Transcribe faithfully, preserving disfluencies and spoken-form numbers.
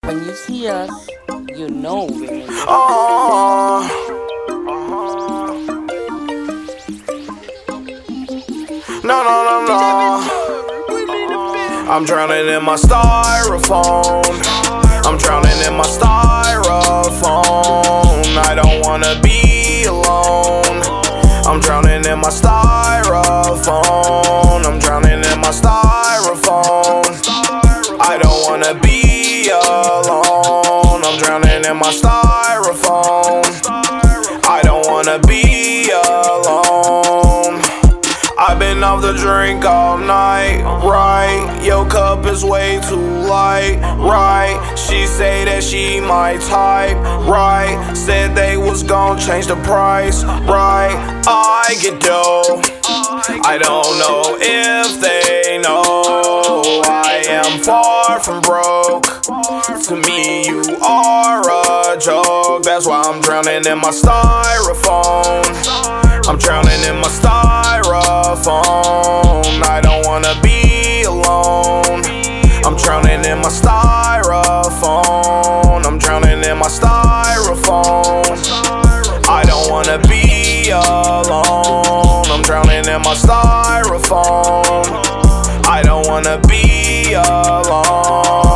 When you see us, you know we're making it. Uh, no, no, no, no. I'm drowning in my styrofoam. I'm drowning in my styrofoam. I don't wanna be alone. I'm drowning in my styrofoam. I'm drowning in my styrofoam. I don't wanna be alone. I'm drowning in my styrofoam. I don't wanna be alone. I've been off the drink all night, right? Your cup is way too light, right? She say that she my type, right? Said they was gon' change the price, right? I get dough. I don't know if they know I am far from broke. To me, you are a joke. That's why I'm drowning in my styrofoam. I'm drowning in my styrofoam. I don't wanna be alone. I'm drowning in my styrofoam. I'm drowning in my styrofoam. I don't wanna be alone. I'm drowning in my styrofoam. I don't wanna be alone.